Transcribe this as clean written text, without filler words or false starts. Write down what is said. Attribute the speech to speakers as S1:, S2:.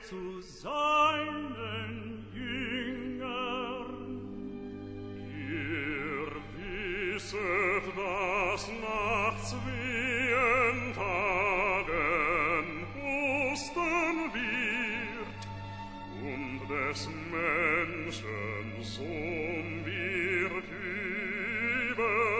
S1: zu seinen Jüngern. Ihr wisset, dass nach 2 Tagen Ostern wird und des Menschen Sohn wird über